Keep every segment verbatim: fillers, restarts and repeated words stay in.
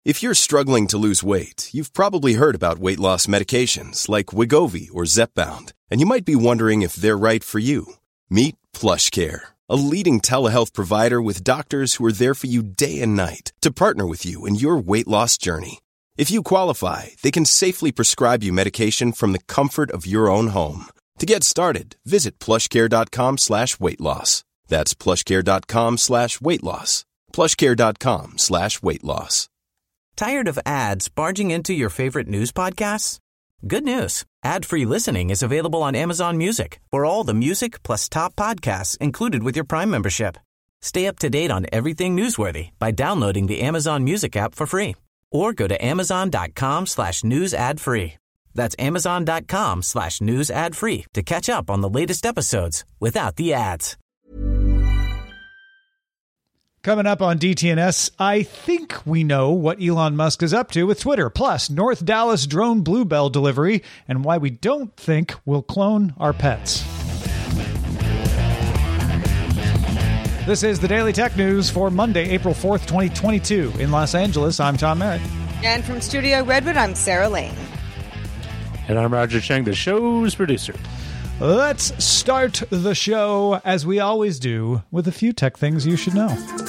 If you're struggling to lose weight, you've probably heard about weight loss medications like Wegovy or Zepbound, and you might be wondering if they're right for you. Meet PlushCare, a leading telehealth provider with doctors who are there for you day and night to partner with you in your weight loss journey. If you qualify, they can safely prescribe you medication from the comfort of your own home. To get started, visit plushcare.com slash weight loss. That's plushcare.com slash weight loss. plushcare.com slash weight loss. Tired of ads barging into your favorite news podcasts? Good news. Ad-free listening is available on Amazon Music for all the music plus top podcasts included with your Prime membership. Stay up to date on everything newsworthy by downloading the Amazon Music app for free or go to amazon.com slash news ad free. That's amazon.com slash news ad free to catch up on the latest episodes without the ads. Coming up on D T N S, I think we know what Elon Musk is up to with Twitter, plus North Dallas drone Bluebell delivery, and why we don't think we'll clone our pets. This is the Daily Tech News for Monday, April fourth, twenty twenty-two. In Los Angeles, I'm Tom Merritt. And from Studio Redwood, I'm Sarah Lane. And I'm Roger Cheng, the show's producer. Let's start the show, as we always do, with a few tech things you should know.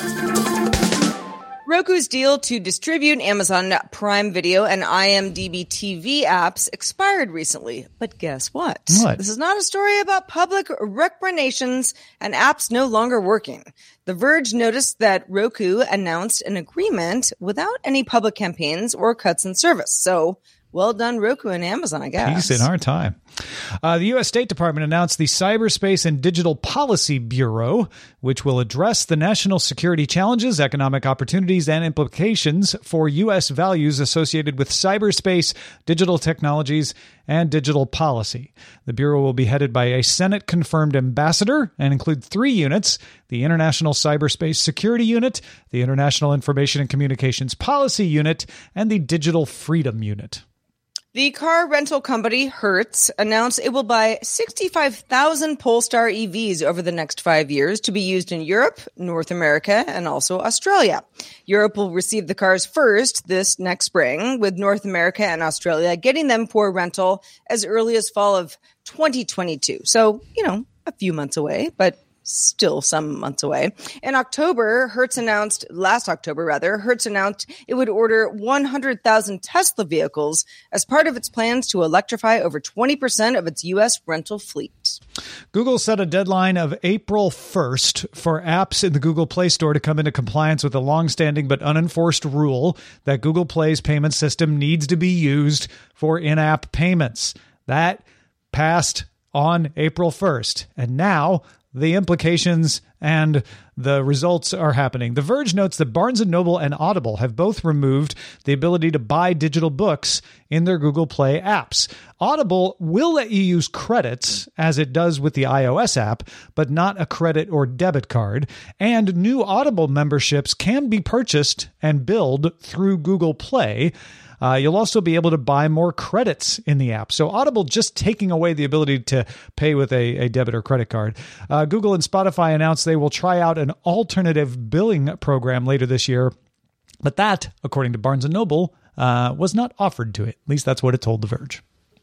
Roku's deal to distribute Amazon Prime Video and IMDb T V apps expired recently. But guess what? What? This is not a story about public recommendations and apps no longer working. The Verge noticed that Roku announced an agreement without any public campaigns or cuts in service. So, well done, Roku and Amazon, I guess. Peace in our time. Uh, the U S State Department announced the Cyberspace and Digital Policy Bureau, which will address the national security challenges, economic opportunities, and implications for U S values associated with cyberspace, digital technologies, and digital policy. The Bureau will be headed by a Senate-confirmed ambassador and include three units: the International Cyberspace Security Unit, the International Information and Communications Policy Unit, and the Digital Freedom Unit. The car rental company Hertz announced it will buy sixty-five thousand Polestar E Vs over the next five years to be used in Europe, North America, and also Australia. Europe will receive the cars first this next spring, with North America and Australia getting them for rental as early as fall of twenty twenty-two. So, you know, a few months away, but still some months away. In October, Hertz announced, last October rather, Hertz announced it would order one hundred thousand Tesla vehicles as part of its plans to electrify over twenty percent of its U S rental fleet. Google set a deadline of April first for apps in the Google Play Store to come into compliance with the long-standing but unenforced rule that Google Play's payment system needs to be used for in-app payments. That passed on April first, and now the implications and the results are happening. The Verge notes that Barnes and Noble and Audible have both removed the ability to buy digital books in their Google Play apps. Audible will let you use credits, as it does with the iOS app, but not a credit or debit card. And new Audible memberships can be purchased and billed through Google Play. Uh, you'll also be able to buy more credits in the app. So Audible just taking away the ability to pay with a, a debit or credit card. Uh, Google and Spotify announced they will try out an alternative billing program later this year. But that, according to Barnes and Noble, uh, was not offered to it. At least that's what it told The Verge.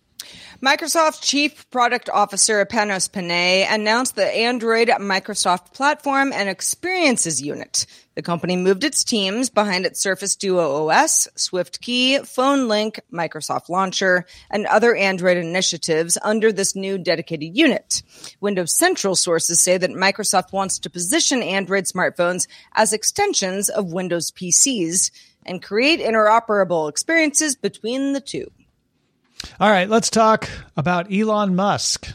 Microsoft Chief Product Officer Panos Panay announced the Android Microsoft Platform and Experiences Unit. The company moved its teams behind its Surface Duo O S, SwiftKey, PhoneLink, Microsoft Launcher, and other Android initiatives under this new dedicated unit. Windows Central sources say that Microsoft wants to position Android smartphones as extensions of Windows P Cs and create interoperable experiences between the two. All right, let's talk about Elon Musk.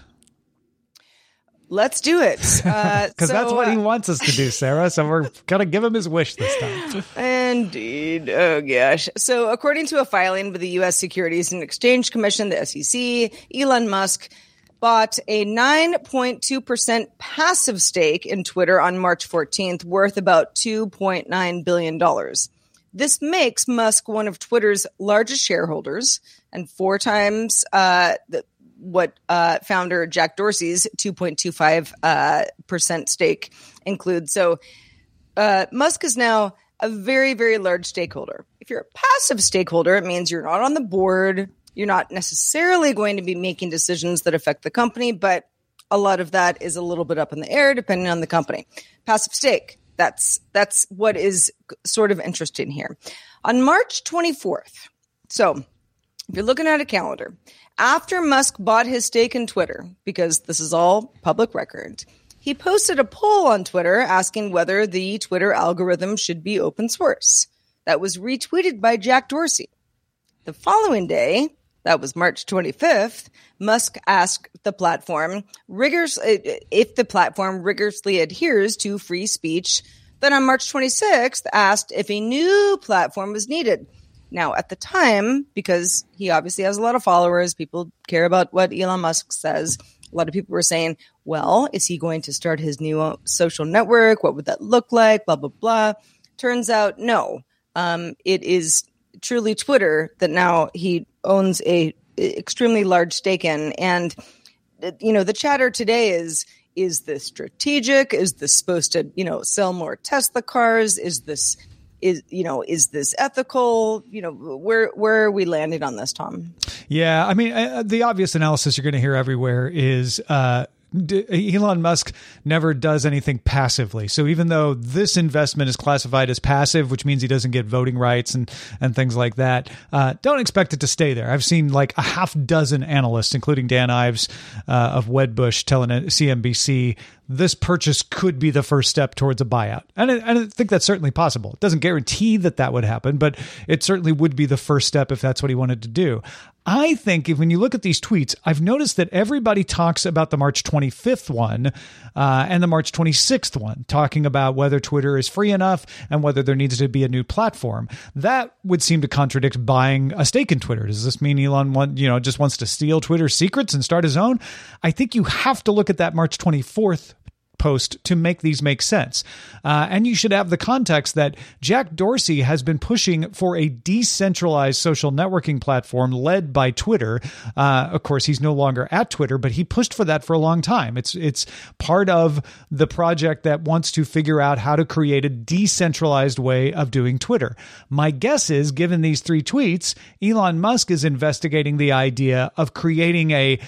Let's do it. Because uh, so, that's what he wants us to do, Sarah. So we're going to give him his wish this time. Indeed. Oh, gosh. So according to a filing with the U S Securities and Exchange Commission, the S E C, Elon Musk bought a nine point two percent passive stake in Twitter on March fourteenth, worth about two point nine billion dollars. This makes Musk one of Twitter's largest shareholders and four times uh, the, what uh, founder Jack Dorsey's two point two five percent uh, stake includes. So uh, Musk is now a very, very large stakeholder. If you're a passive stakeholder, it means you're not on the board. You're not necessarily going to be making decisions that affect the company, but a lot of that is a little bit up in the air depending on the company. Passive stake, that's that's what is sort of interesting here. On March twenty-fourth, so if you're looking at a calendar, after Musk bought his stake in Twitter, because this is all public record, he posted a poll on Twitter asking whether the Twitter algorithm should be open source. That was retweeted by Jack Dorsey. The following day, that was March twenty-fifth, Musk asked the platform rigorous, if the platform rigorously adheres to free speech. Then on March twenty-sixth, asked if a new platform was needed. Now, at the time, because he obviously has a lot of followers, people care about what Elon Musk says. A lot of people were saying, well, is he going to start his new social network? What would that look like? Blah, blah, blah. Turns out, no. Um, it is truly Twitter that now he owns a extremely large stake in. And, you know, the chatter today is, is this strategic? Is this supposed to, you know, sell more Tesla cars? Is this, is, you know, is this ethical? You know, where, where are we landing on this, Tom? Yeah. I mean, uh, the obvious analysis you're going to hear everywhere is, uh, D- Elon Musk never does anything passively. So even though this investment is classified as passive, which means he doesn't get voting rights and, and things like that, uh, don't expect it to stay there. I've seen like a half dozen analysts, including Dan Ives uh, of Wedbush, telling C N B C this purchase could be the first step towards a buyout. And I, I think that's certainly possible. It doesn't guarantee that that would happen, but it certainly would be the first step if that's what he wanted to do. I think if when you look at these tweets, I've noticed that everybody talks about the March twenty-fifth one uh, and the March twenty-sixth one, talking about whether Twitter is free enough and whether there needs to be a new platform. That would seem to contradict buying a stake in Twitter. Does this mean Elon want, you know, just wants to steal Twitter's secrets and start his own? I think you have to look at that March twenty-fourth post to make these make sense. Uh, and you should have the context that Jack Dorsey has been pushing for a decentralized social networking platform led by Twitter. Uh, of course, he's no longer at Twitter, but he pushed for that for a long time. It's it's part of the project that wants to figure out how to create a decentralized way of doing Twitter. My guess is, given these three tweets, Elon Musk is investigating the idea of creating a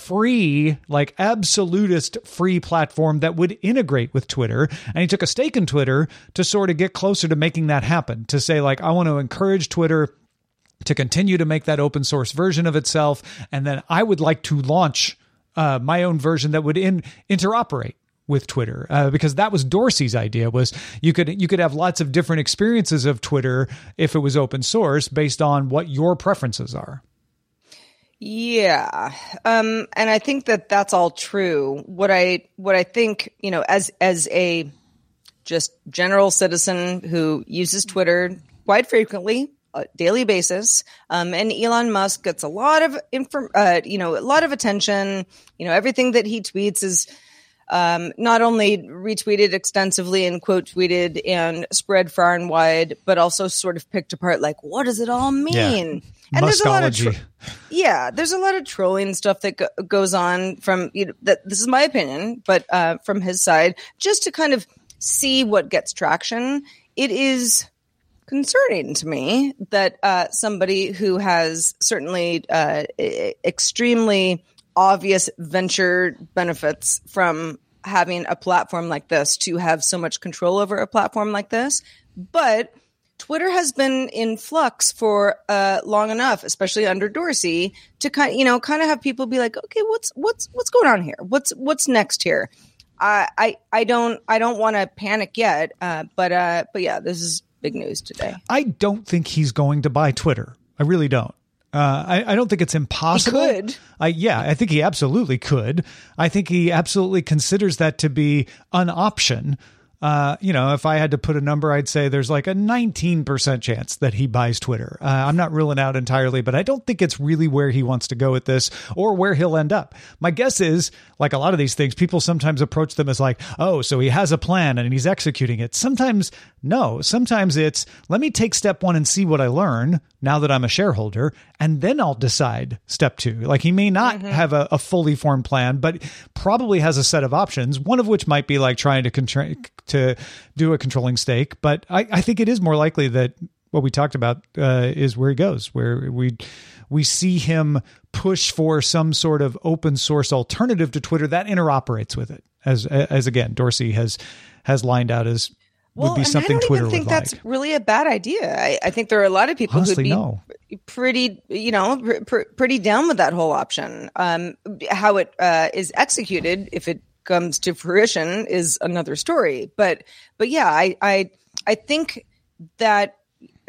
free, like absolutist free platform that would integrate with Twitter. And he took a stake in Twitter to sort of get closer to making that happen, to say, like, I want to encourage Twitter to continue to make that open source version of itself. And then I would like to launch uh, my own version that would in, interoperate with Twitter, uh, because that was Dorsey's idea, was you could you could have lots of different experiences of Twitter if it was open source based on what your preferences are. Yeah. Um, and I think that that's all true. What I, what I think, you know, as, as a just general citizen who uses Twitter quite frequently, a daily basis, um, and Elon Musk gets a lot of inform, uh, you know, a lot of attention. You know, everything that he tweets is, um, not only retweeted extensively and quote tweeted and spread far and wide, but also sort of picked apart, like, what does it all mean? Yeah. And there's a lot of Muskology. tro- yeah, there's a lot of trolling stuff that go- goes on from, you know, that this is my opinion, but uh, from his side, just to kind of see what gets traction. It is concerning to me that uh, somebody who has certainly uh, extremely obvious venture benefits from having a platform like this to have so much control over a platform like this, but Twitter has been in flux for uh, long enough, especially under Dorsey, to kind you know kind of have people be like, okay, what's what's what's going on here? What's what's next here? I I, I don't I don't want to panic yet, uh, but uh, but yeah, this is big news today. I don't think he's going to buy Twitter. I really don't. Uh, I, I don't think it's impossible. He could. I, yeah, I think he absolutely could. I think he absolutely considers that to be an option. Uh, you know, if I had to put a number, I'd say there's like a nineteen percent chance that he buys Twitter. Uh, I'm not ruling out entirely, but I don't think it's really where he wants to go with this or where he'll end up. My guess is, like a lot of these things, people sometimes approach them as like, oh, so he has a plan and he's executing it. Sometimes, no. Sometimes it's, let me take step one and see what I learn now that I'm a shareholder, and then I'll decide step two. Like, he may not mm-hmm. have a, a fully formed plan, but probably has a set of options, one of which might be like trying to contra- to do a controlling stake. But I, I think it is more likely that what we talked about uh, is where he goes, where we we see him push for some sort of open source alternative to Twitter that interoperates with it. As as again, Dorsey has has lined out as well, would be something I don't Twitter even think would that's like. really a bad idea. I, I think there are a lot of people Honestly, who'd be no. pretty, you know, pr- pr- pretty down with that whole option. Um, how it uh, is executed, if it comes to fruition, is another story. But but yeah, I I I think that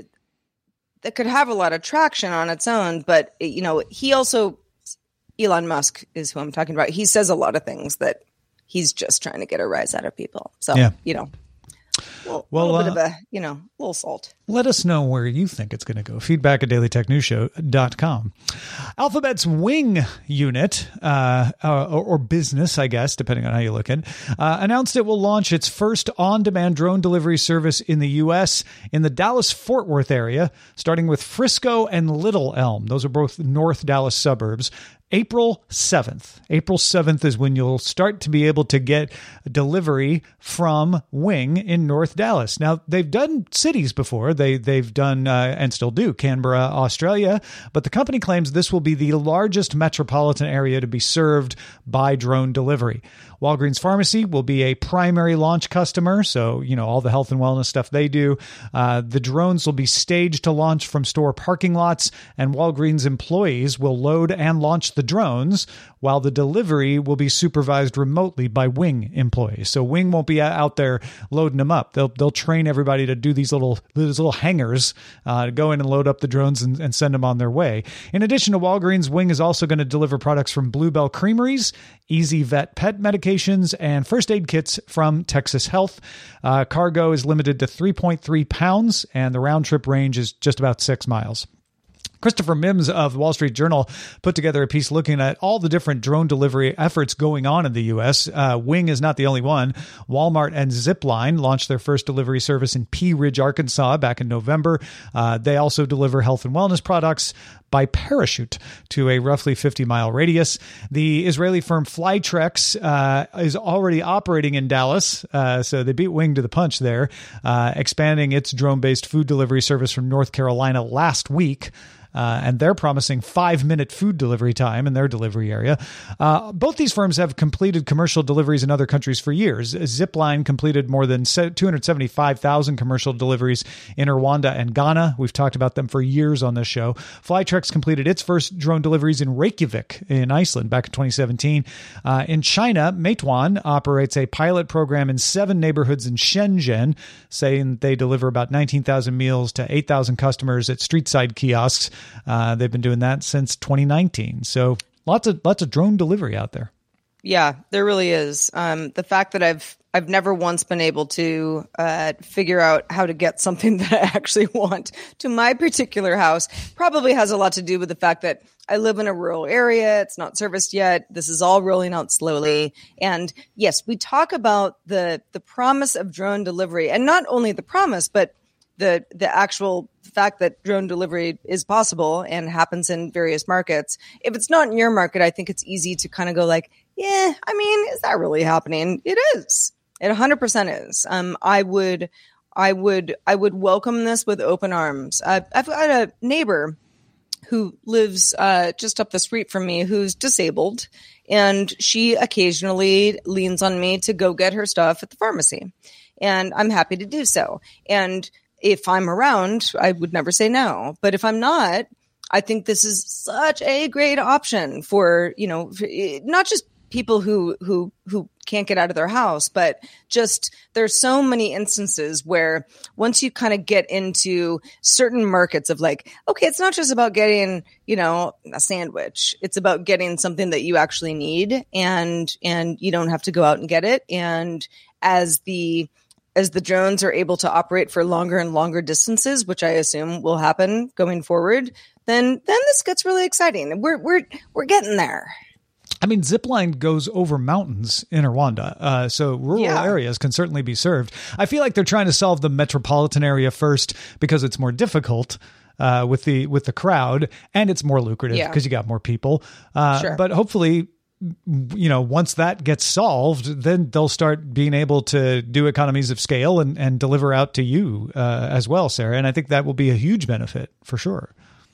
that could have a lot of traction on its own. But you know, he also Elon Musk is who I'm talking about. He says a lot of things that he's just trying to get a rise out of people. So yeah. you know. Well, Well, a little uh, bit of a, you know, little salt. Let us know where you think it's going to go. Feedback at daily tech news show dot com. Alphabet's Wing unit, uh, uh, or, or business, I guess, depending on how you look at it, uh, announced it will launch its first on-demand drone delivery service in the U S in the Dallas-Fort Worth area, starting with Frisco and Little Elm. Those are both North Dallas suburbs. April seventh. April seventh is when you'll start to be able to get delivery from Wing in North Dallas. Now, they've done cities before. They, they've done, uh, and still do, Canberra, Australia. But the company claims this will be the largest metropolitan area to be served by drone delivery. Walgreens Pharmacy will be a primary launch customer. So, you know, all the health and wellness stuff they do. Uh, the drones will be staged to launch from store parking lots, and Walgreens employees will load and launch the drones, while the delivery will be supervised remotely by Wing employees. So Wing won't be out there loading them up. They'll they'll train everybody to do these little these little hangars, uh, to go in and load up the drones and, and send them on their way. In addition to Walgreens, Wing is also going to deliver products from Bluebell Creameries, Easy Vet pet medications, and first aid kits from Texas Health. Uh, cargo is limited to three point three pounds, and the round trip range is just about six miles. Christopher Mims of the Wall Street Journal put together a piece looking at all the different drone delivery efforts going on in the U S. Uh, Wing is not the only one. Walmart and Zipline launched their first delivery service in Pea Ridge, Arkansas back in November. Uh, they also deliver health and wellness products by parachute to a roughly fifty mile radius. The Israeli firm Flytrex uh, is already operating in Dallas, uh, so they beat Wing to the punch there, uh, expanding its drone-based food delivery service from North Carolina last week. Uh, and they're promising five-minute food delivery time in their delivery area. Uh, both these firms have completed commercial deliveries in other countries for years. Zipline completed more than two hundred seventy-five thousand commercial deliveries in Rwanda and Ghana. We've talked about them for years on this show. Flytrex completed its first drone deliveries in Reykjavik in Iceland back in twenty seventeen. Uh, in China, Meituan operates a pilot program in seven neighborhoods in Shenzhen, saying they deliver about nineteen thousand meals to eight thousand customers at street-side kiosks. Uh, they've been doing that since twenty nineteen. So lots of lots of drone delivery out there. Yeah, there really is. Um, the fact that I've I've never once been able to uh, figure out how to get something that I actually want to my particular house probably has a lot to do with the fact that I live in a rural area. It's not serviced yet. This is all rolling out slowly. And yes, we talk about the the promise of drone delivery, and not only the promise, but the the actual fact that drone delivery is possible and happens in various markets. If it's not in your market, I think it's easy to kind of go like, yeah, I mean, is that really happening? It is. It one hundred percent is. Um, I would, I would, I would welcome this with open arms. Uh, I've got a neighbor who lives uh, just up the street from me who's disabled, and she occasionally leans on me to go get her stuff at the pharmacy, and I'm happy to do so. And if I'm around, I would never say no. But if I'm not, I think this is such a great option for, you know, for, not just people who, who, who can't get out of their house, but just there's so many instances where once you kind of get into certain markets of like, okay, it's not just about getting, you know, a sandwich. It's about getting something that you actually need, and, and you don't have to go out and get it. And as the, As the drones are able to operate for longer and longer distances, which I assume will happen going forward, then then this gets really exciting. We're we're we're getting there. I mean, Zipline goes over mountains in Rwanda, uh, so rural Yeah. areas can certainly be served. I feel like they're trying to solve the metropolitan area first because it's more difficult uh, with the with the crowd, and it's more lucrative Yeah. because you got more people. Uh, Sure. But hopefully, you know, once that gets solved, then they'll start being able to do economies of scale and, and deliver out to you uh, as well, Sarah. And I think that will be a huge benefit for sure.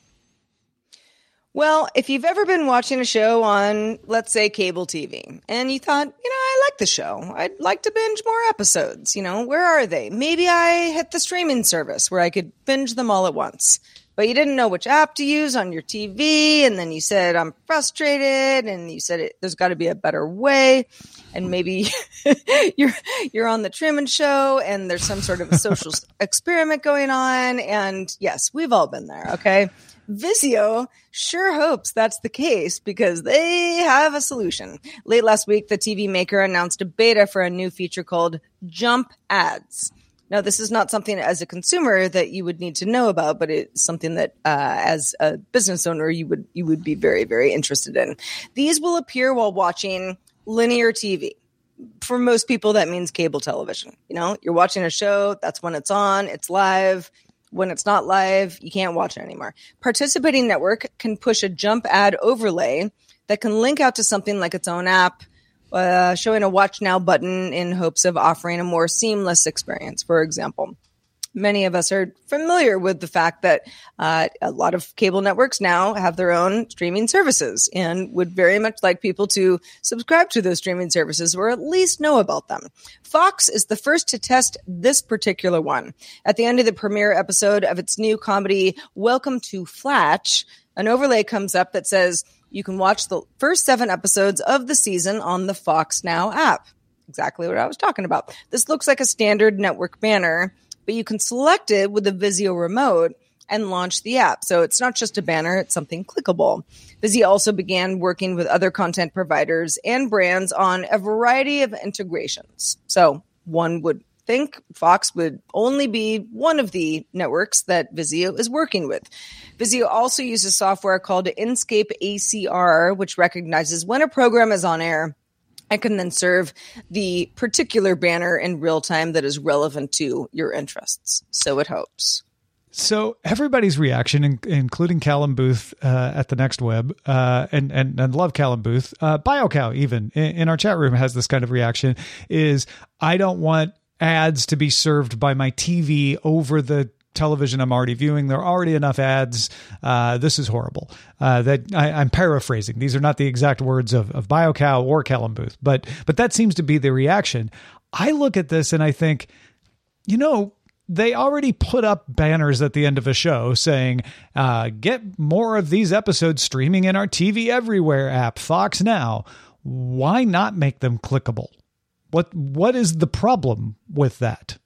Well, if you've ever been watching a show on, let's say, cable T V, and you thought, you know, I like the show, I'd like to binge more episodes, you know, where are they? Maybe I hit the streaming service where I could binge them all at once, but you didn't know which app to use on your T V, and then you said, I'm frustrated, and you said, it, there's got to be a better way, and maybe you're you're on the Truman Show, and there's some sort of a social experiment going on, and yes, we've all been there, okay? Vizio sure hopes that's the case because they have a solution. Late last week, the T V maker announced a beta for a new feature called Jump Ads. Now, this is not something as a consumer that you would need to know about, but it's something that uh, as a business owner, you would you would be very, very interested in. These will appear while watching linear T V. For most people, that means cable television. You know, you're watching a show, that's when it's on, it's live. When it's not live, you can't watch it anymore. Participating network can push a jump ad overlay that can link out to something like its own app, uh, showing a watch now button in hopes of offering a more seamless experience, for example. Many of us are familiar with the fact that uh, a lot of cable networks now have their own streaming services and would very much like people to subscribe to those streaming services or at least know about them. Fox is the first to test this particular one. At the end of the premiere episode of its new comedy, Welcome to Flatch, an overlay comes up that says you can watch the first seven episodes of the season on the Fox Now app. Exactly what I was talking about. This looks like a standard network banner, but you can select it with the Vizio remote and launch the app. So it's not just a banner, it's something clickable. Vizio also began working with other content providers and brands on a variety of integrations. So one would think Fox would only be one of the networks that Vizio is working with. Vizio also uses software called Inscape A C R, which recognizes when a program is on air. I can then serve the particular banner in real time that is relevant to your interests. So it hopes. So everybody's reaction, in, including Callum Booth uh, at the Next Web, uh, and, and and love Callum Booth, uh, BioCow even in, in our chat room has this kind of reaction, is I don't want ads to be served by my T V over the television I'm already viewing. There are already enough ads. Uh, this is horrible. Uh, that I, I'm paraphrasing. These are not the exact words of, of BioCow or Callum Booth, but but that seems to be the reaction. I look at this and I think, you know, they already put up banners at the end of a show saying, uh, get more of these episodes streaming in our T V Everywhere app, Fox Now. Why not make them clickable? What what is the problem with that?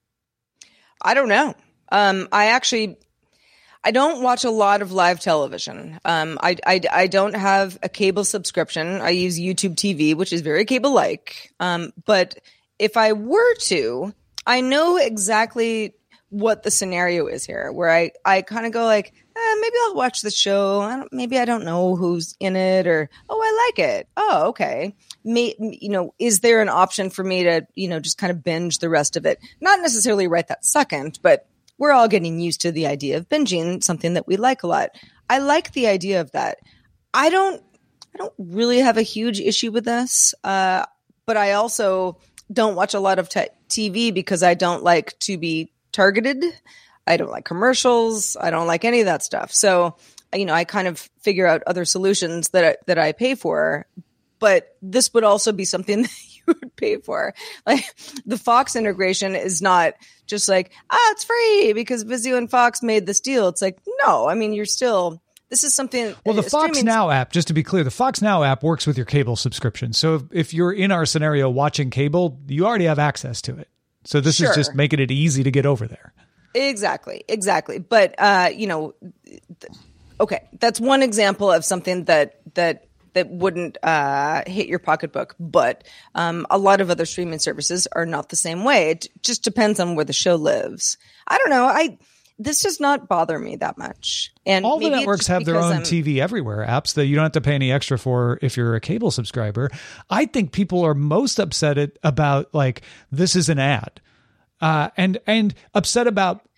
I don't know. Um, I actually, I don't watch a lot of live television. Um, I, I, I don't have a cable subscription. I use YouTube T V, which is very cable-like. Um, but if I were to, I know exactly what the scenario is here, where I, I kind of go like, eh, maybe I'll watch the show. I don't, maybe I don't know who's in it, or, oh, I like it. Oh, okay. May, you know, is there an option for me to, you know, just kind of binge the rest of it? Not necessarily right that second, but we're all getting used to the idea of binging something that we like a lot. I like the idea of that. I don't, I don't really have a huge issue with this. Uh, but I also don't watch a lot of t- TV because I don't like to be targeted. I don't like commercials. I don't like any of that stuff. So, you know, I kind of figure out other solutions that I, that I pay for. But this would also be something that you would pay for. Like the Fox integration is not just like, ah, it's free because Vizio and Fox made this deal. It's like, no, I mean, you're still, this is something. Well, the Fox streaming- Now app, just to be clear, the Fox Now app works with your cable subscription. So if, if you're in our scenario watching cable, you already have access to it. So this Sure. is just making it easy to get over there. Exactly. Exactly. But, uh, you know, th- okay, that's one example of something that, that, that wouldn't uh, hit your pocketbook. But um, a lot of other streaming services are not the same way. It just depends on where the show lives. I don't know. I this does not bother me that much. And all the maybe it's networks just have their because own I'm- T V Everywhere apps that you don't have to pay any extra for if you're a cable subscriber. I think people are most upset at, about like, this is an ad uh, and, and upset about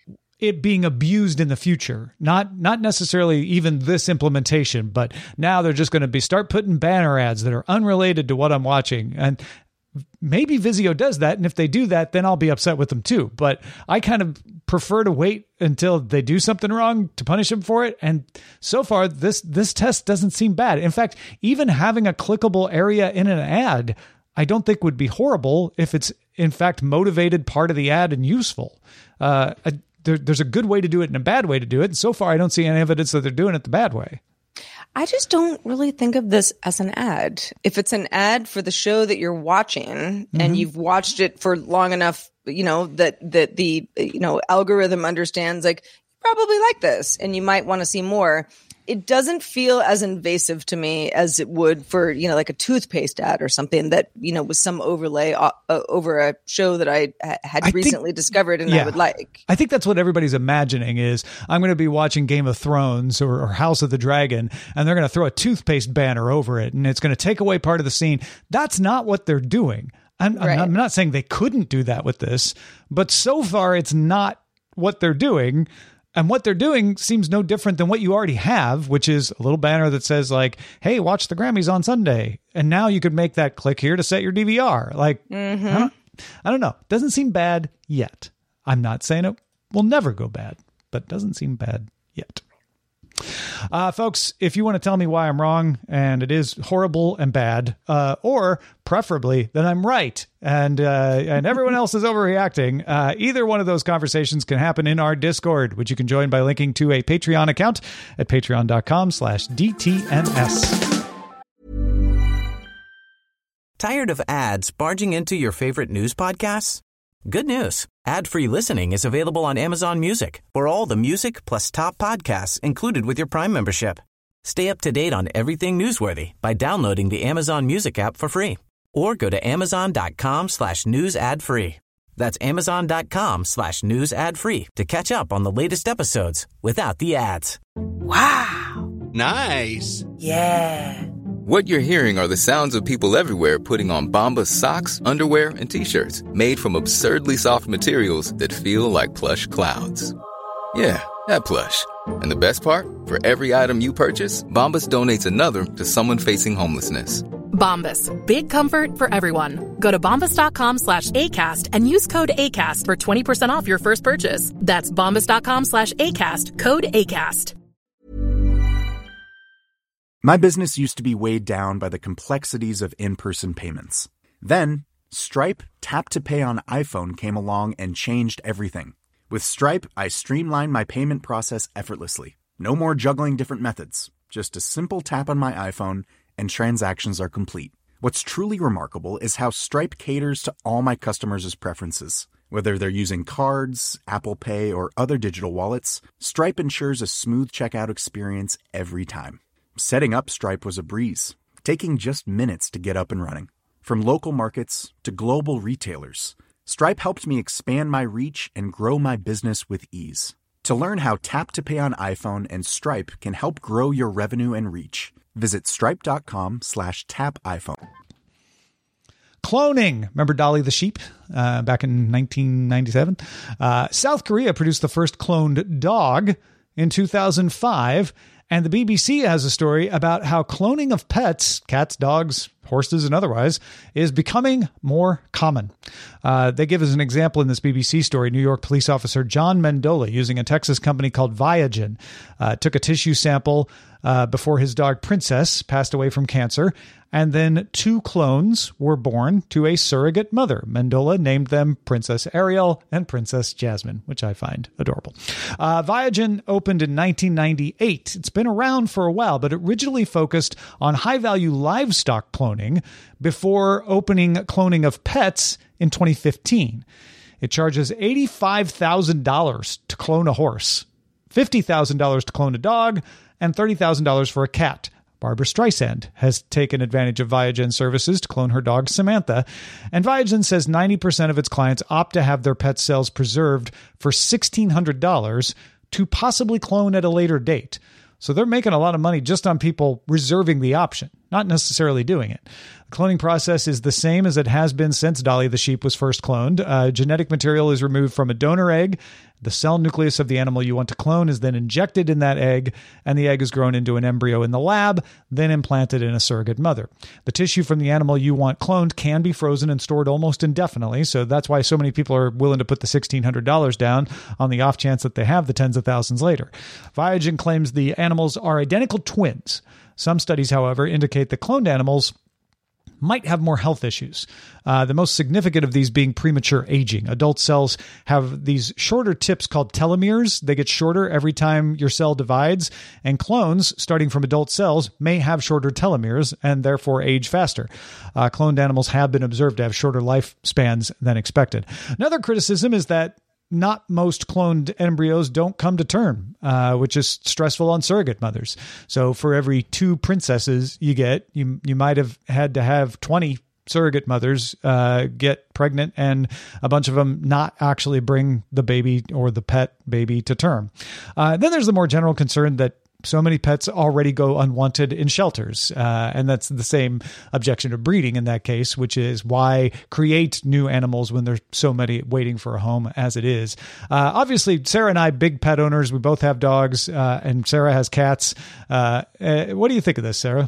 it being abused in the future. Not not necessarily even this implementation, but now they're just going to be start putting banner ads that are unrelated to what I'm watching. And maybe Vizio does that. And if they do that, then I'll be upset with them too. But I kind of prefer to wait until they do something wrong to punish them for it. And so far, this this test doesn't seem bad. In fact, even having a clickable area in an ad, I don't think would be horrible if it's in fact motivated part of the ad and useful. Uh, a, there, there's a good way to do it and a bad way to do it. And so far, I don't see any evidence that they're doing it the bad way. I just don't really think of this as an ad. If it's an ad for the show that you're watching mm-hmm. and you've watched it for long enough, you know, that, that the, you know, algorithm understands like, you probably like this and you might want to see more. It doesn't feel as invasive to me as it would for, you know, like a toothpaste ad or something that, you know, was some overlay uh, over a show that I had I recently think, discovered and yeah, I would like. I think that's what everybody's imagining is I'm going to be watching Game of Thrones or, or House of the Dragon and they're going to throw a toothpaste banner over it and it's going to take away part of the scene. That's not what they're doing. I'm, right. I'm, I'm not saying they couldn't do that with this, but so far it's not what they're doing. And what they're doing seems no different than what you already have, which is a little banner that says like, hey, watch the Grammys on Sunday. And now you could make that click here to set your D V R. Like, mm-hmm. I, don't, I don't know. Doesn't seem bad yet. I'm not saying it will never go bad, but doesn't seem bad yet. Uh, folks, if you want to tell me why I'm wrong and it is horrible and bad, uh, or preferably that I'm right and uh, and everyone else is overreacting, uh, either one of those conversations can happen in our Discord, which you can join by linking to a Patreon account at patreon.com slash DTNS. Tired of ads barging into your favorite news podcasts? Good news. Ad-free listening is available on Amazon Music for all the music plus top podcasts included with your Prime membership. Stay up to date on everything newsworthy by downloading the Amazon Music app for free or go to amazon.com slash news ad free. That's amazon.com slash news ad free to catch up on the latest episodes without the ads. Wow. Nice. Yeah. What you're hearing are the sounds of people everywhere putting on Bombas socks, underwear, and T-shirts made from absurdly soft materials that feel like plush clouds. Yeah, that plush. And the best part? For every item you purchase, Bombas donates another to someone facing homelessness. Bombas, big comfort for everyone. Go to bombas.com slash ACAST and use code ACAST for twenty percent off your first purchase. That's bombas.com slash ACAST, code ACAST. My business used to be weighed down by the complexities of in-person payments. Then, Stripe Tap to Pay on iPhone came along and changed everything. With Stripe, I streamlined my payment process effortlessly. No more juggling different methods. Just a simple tap on my iPhone and transactions are complete. What's truly remarkable is how Stripe caters to all my customers' preferences. Whether they're using cards, Apple Pay, or other digital wallets, Stripe ensures a smooth checkout experience every time. Setting up Stripe was a breeze, taking just minutes to get up and running. From local markets to global retailers, Stripe helped me expand my reach and grow my business with ease. To learn how Tap to Pay on iPhone and Stripe can help grow your revenue and reach, visit stripe.com slash tap iPhone. Cloning. Remember Dolly the sheep uh, back in nineteen ninety-seven? Uh, South Korea produced the first cloned dog in two thousand five. And the B B C has a story about how cloning of pets, cats, dogs, horses, and otherwise, is becoming more common. Uh, they give us an example in this B B C story. New York police officer John Mendola, using a Texas company called Viagen, uh, took a tissue sample uh, before his dog Princess passed away from cancer. And then two clones were born to a surrogate mother. Mendola named them Princess Ariel and Princess Jasmine, which I find adorable. Uh, Viagen opened in nineteen ninety-eight. It's been around for a while, but originally focused on high-value livestock cloning before opening cloning of pets in twenty fifteen. It charges eighty-five thousand dollars to clone a horse, fifty thousand dollars to clone a dog, and thirty thousand dollars for a cat. Barbara Streisand has taken advantage of Viagen services to clone her dog, Samantha. And Viagen says ninety percent of its clients opt to have their pet cells preserved for sixteen hundred dollars to possibly clone at a later date. So they're making a lot of money just on people reserving the option. not necessarily doing it. The cloning process is the same as it has been since Dolly the sheep was first cloned. Uh, genetic material is removed from a donor egg. The cell nucleus of the animal you want to clone is then injected in that egg, and the egg is grown into an embryo in the lab, then implanted in a surrogate mother. The tissue from the animal you want cloned can be frozen and stored almost indefinitely, so that's why so many people are willing to put the sixteen hundred dollars down on the off chance that they have the tens of thousands later. Biogen claims the animals are identical twins. Some studies, however, indicate that cloned animals might have more health issues. Uh, the most significant of these being premature aging. Adult cells have these shorter tips called telomeres. They get shorter every time your cell divides, and clones, starting from adult cells, may have shorter telomeres and therefore age faster. Uh, cloned animals have been observed to have shorter lifespans than expected. Another criticism is that not most cloned embryos don't come to term, uh, which is stressful on surrogate mothers. So for every two princesses you get, you you might have had to have twenty surrogate mothers uh, get pregnant and a bunch of them not actually bring the baby or the pet baby to term. Uh, then there's the more general concern that so many pets already go unwanted in shelters. Uh, and that's the same objection to breeding in that case, which is why create new animals when there's so many waiting for a home as it is. Uh, obviously, Sarah and I, big pet owners, we both have dogs, uh, and Sarah has cats. Uh, uh, what do you think of this, Sarah?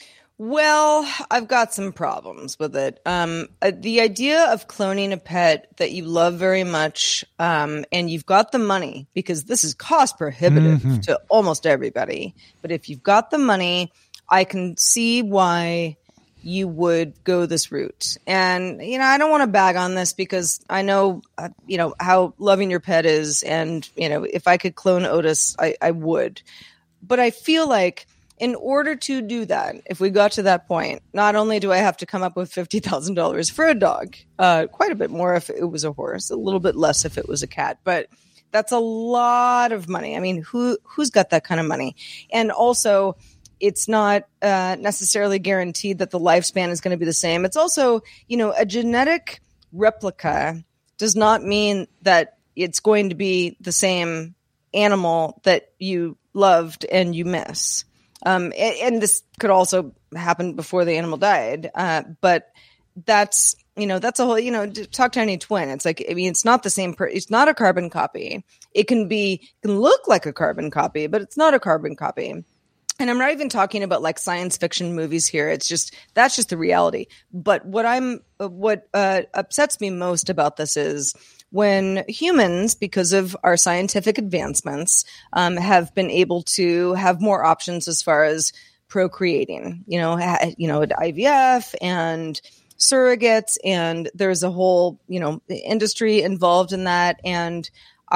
Well, I've got some problems with it. Um, uh, the idea of cloning a pet that you love very much, um, and you've got the money, because this is cost prohibitive mm-hmm. to almost everybody. But if you've got the money, I can see why you would go this route. And, you know, I don't want to bag on this because I know, uh, you know, how loving your pet is. And, you know, if I could clone Otis, I, I would. But I feel like, in order to do that, if we got to that point, not only do I have to come up with fifty thousand dollars for a dog, uh, quite a bit more if it was a horse, a little bit less if it was a cat, but that's a lot of money. I mean, who, who's got that kind of money? And also, it's not uh, necessarily guaranteed that the lifespan is going to be the same. It's also, you know, a genetic replica does not mean that it's going to be the same animal that you loved and you miss. Um, and, and this could also happen before the animal died. Uh, but that's, you know, that's a whole, you know, talk to any twin. It's like, I mean, it's not the same, per- it's not a carbon copy. It can be, can look like a carbon copy, but it's not a carbon copy. And I'm not even talking about like science fiction movies here. It's just, that's just the reality. But what I'm, what uh, upsets me most about this is, when humans, because of our scientific advancements, um, have been able to have more options as far as procreating, you know, ha- you know, I V F and surrogates, and there's a whole, you know, industry involved in that. And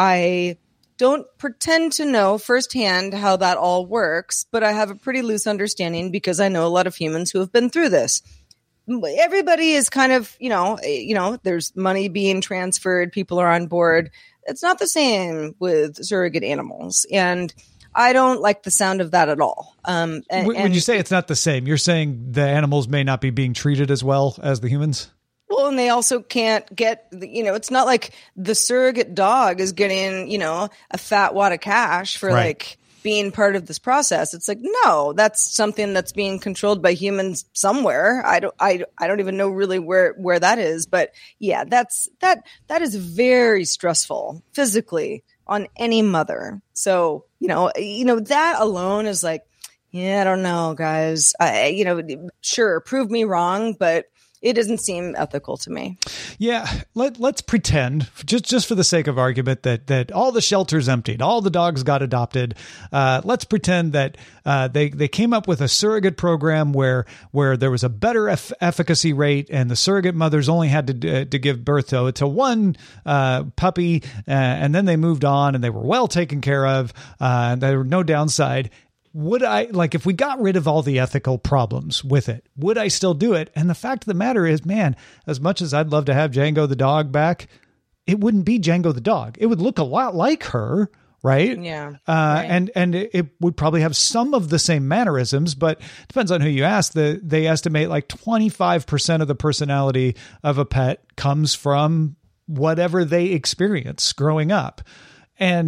I don't pretend to know firsthand how that all works, but I have a pretty loose understanding because I know a lot of humans who have been through this. Everybody is kind of, you know, you know, there's money being transferred. People are on board. It's not the same with surrogate animals. And I don't like the sound of that at all. Um, and, when and, you say it's not the same, you're saying the animals may not be being treated as well as the humans? Well, and they also can't get, you know, it's not like the surrogate dog is getting, you know, a fat wad of cash for right. like being part of this process. It's like, no, that's something that's being controlled by humans somewhere. I don't, I, I don't even know really where, where that is, but yeah, that's, that, that is very stressful physically on any mother. So, you know, you know, that alone is like, yeah, I don't know, guys. I, you know, sure, prove me wrong, but it doesn't seem ethical to me. Yeah, let, let's pretend, just just for the sake of argument, that that all the shelters emptied, all the dogs got adopted. Uh, let's pretend that uh, they they came up with a surrogate program where where there was a better eff- efficacy rate, and the surrogate mothers only had to uh, to give birth to to one uh, puppy, uh, and then they moved on, and they were well taken care of, uh, and there were no downside. Would I, like, if we got rid of all the ethical problems with it, would I still do it? And the fact of the matter is, man, as much as I'd love to have Django the dog back, it wouldn't be Django the dog. It would look a lot like her, right? Yeah. Uh, right. And and it would probably have some of the same mannerisms, but depends on who you ask. The, they estimate like twenty-five percent of the personality of a pet comes from whatever they experience growing up. And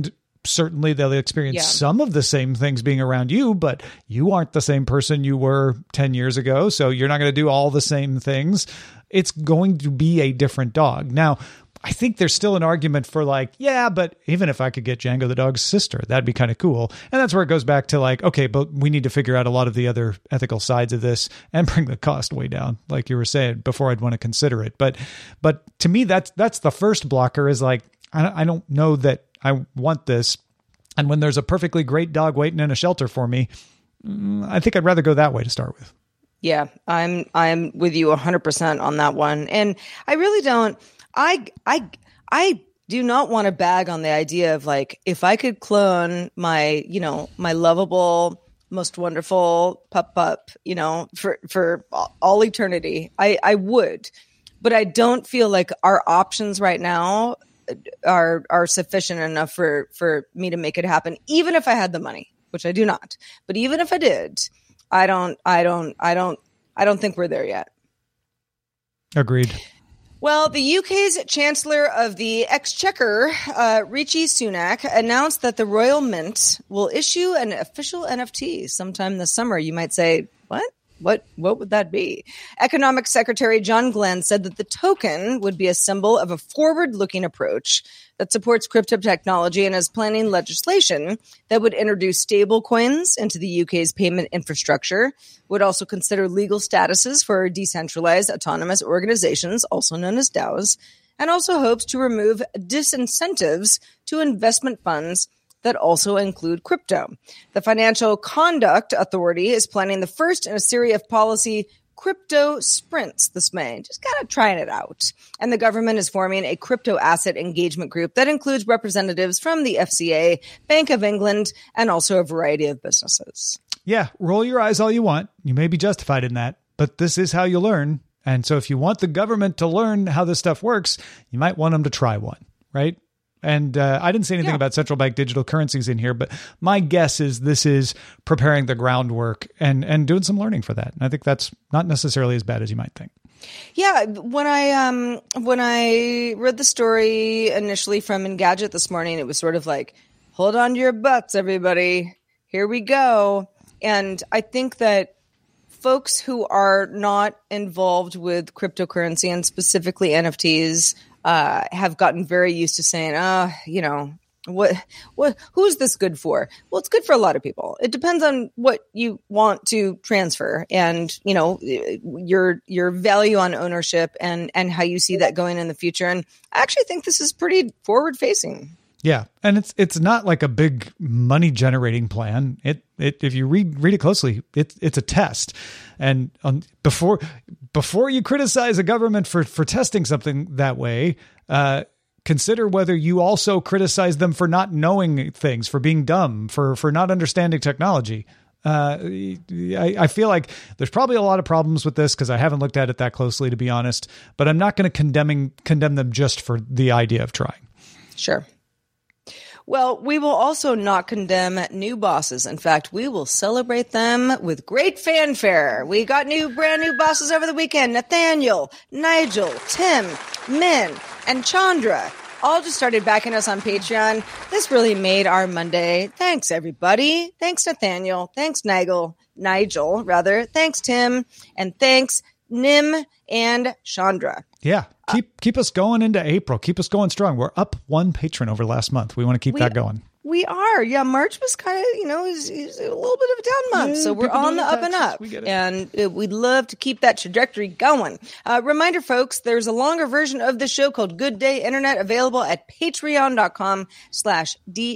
certainly they'll experience Yeah. some of the same things being around you, but you aren't the same person you were ten years ago. So you're not going to do all the same things. It's going to be a different dog. Now, I think there's still an argument for like, yeah, but even if I could get Django the dog's sister, that'd be kind of cool. And that's where it goes back to like, okay, but we need to figure out a lot of the other ethical sides of this and bring the cost way down, like you were saying, before I'd want to consider it. But, but to me, that's, that's the first blocker is like, I, I don't know that I want this. And when there's a perfectly great dog waiting in a shelter for me, I think I'd rather go that way to start with. Yeah, I'm I'm with you one hundred percent on that one. And I really don't I I I do not want to bag on the idea of like if I could clone my, you know, my lovable, most wonderful pup pup, you know, for for all eternity. I I would. But I don't feel like our options right now are are sufficient enough for for me to make it happen, even if I had the money, which I do not. But even if I did, I don't, I don't, I don't, I don't think we're there yet. Agreed. Well, the U K's Chancellor of the Exchequer, uh, Rishi Sunak, announced that the Royal Mint will issue an official N F T sometime this summer. You might say, what? What what would that be? Economic Secretary John Glenn said that the token would be a symbol of a forward-looking approach that supports crypto technology and is planning legislation that would introduce stable coins into the U K's payment infrastructure, would also consider legal statuses for decentralized autonomous organizations, also known as DAOs, and also hopes to remove disincentives to investment funds that also include crypto. The Financial Conduct Authority is planning the first in a series of policy crypto sprints this May, just kind of trying it out. And the government is forming a crypto asset engagement group that includes representatives from the F C A, Bank of England, and also a variety of businesses. Yeah, roll your eyes all you want. You may be justified in that, but this is how you learn. And so if you want the government to learn how this stuff works, you might want them to try one, right? And uh, I didn't say anything yeah. about central bank digital currencies in here, but my guess is this is preparing the groundwork and, and doing some learning for that. And I think that's not necessarily as bad as you might think. Yeah, when I um when I read the story initially from Engadget this morning, it was sort of like, hold on to your butts, everybody. Here we go. And I think that folks who are not involved with cryptocurrency and specifically N F Ts Uh, have gotten very used to saying, uh, you know, what, what, who's this good for? Well, it's good for a lot of people. It depends on what you want to transfer and, you know, your, your value on ownership and, and how you see that going in the future. And I actually think this is pretty forward facing. Yeah. And it's, it's not like a big money generating plan. It, it, if you read, read it closely, it's, it's a test. And um, before, before you criticize a government for, for testing something that way, uh, consider whether you also criticize them for not knowing things, for being dumb, for, for not understanding technology. Uh, I, I feel like there's probably a lot of problems with this because I haven't looked at it that closely, to be honest, but I'm not going to condemning, condemn them just for the idea of trying. Sure. Well, we will also not condemn new bosses. In fact, we will celebrate them with great fanfare. We got new, brand new bosses over the weekend. Nathaniel, Nigel, Tim, Min, and Chandra all just started backing us on Patreon. This really made our Monday. Thanks, everybody. Thanks, Nathaniel. Thanks, Nigel. Nigel, rather. Thanks, Tim. And thanks, Nim and Chandra. Yeah. Keep keep us going into April. Keep us going strong. We're up one patron over last month. We want to keep we, that going. We are. Yeah, March was kind of, you know, is is a little bit of a down month. Yeah, so we're on the up and up. We get it. And uh, we'd love to keep that trajectory going. Uh, reminder, folks, there's a longer version of the show called Good Day Internet available at patreon.com slash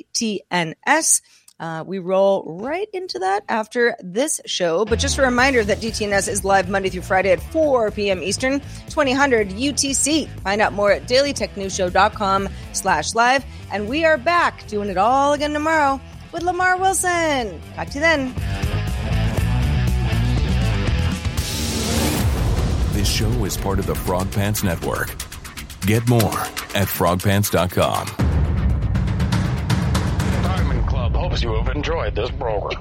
DTNS. Uh, we roll right into that after this show. But just a reminder that D T N S is live Monday through Friday at four p.m. Eastern, twenty hundred U T C. Find out more at dailytechnewsshow.com slash live. And we are back doing it all again tomorrow with Lamar Wilson. Talk to you then. This show is part of the Frog Pants Network. Get more at frog pants dot com. Hopes you have enjoyed this program.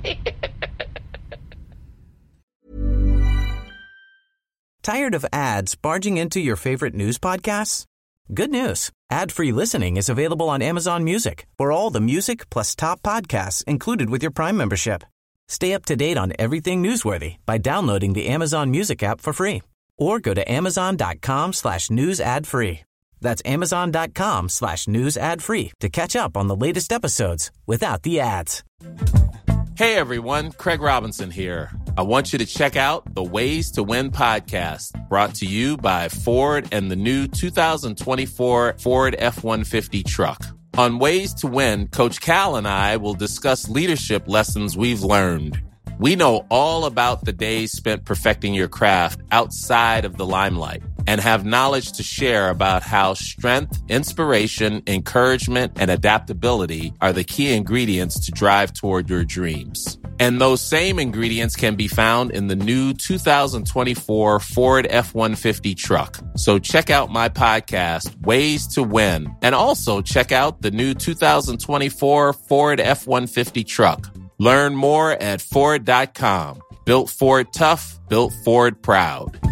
Tired of ads barging into your favorite news podcasts? Good news. Ad-free listening is available on Amazon Music for all the music plus top podcasts included with your Prime membership. Stay up to date on everything newsworthy by downloading the Amazon Music app for free or go to amazon.com slash news ad free. That's amazon.com slash news ad free to catch up on the latest episodes without the ads. Hey everyone, Craig Robinson here. I want you to check out the Ways to Win podcast, brought to you by Ford and the new two thousand twenty-four Ford F one fifty truck. On Ways to Win, Coach Cal and I will discuss leadership lessons we've learned. We know all about the days spent perfecting your craft outside of the limelight and have knowledge to share about how strength, inspiration, encouragement, and adaptability are the key ingredients to drive toward your dreams. And those same ingredients can be found in the new two thousand twenty-four Ford F one fifty truck. So check out my podcast, Ways to Win, and also check out the new two thousand twenty-four Ford F one fifty truck. Learn more at Ford dot com. Built Ford tough, built Ford proud.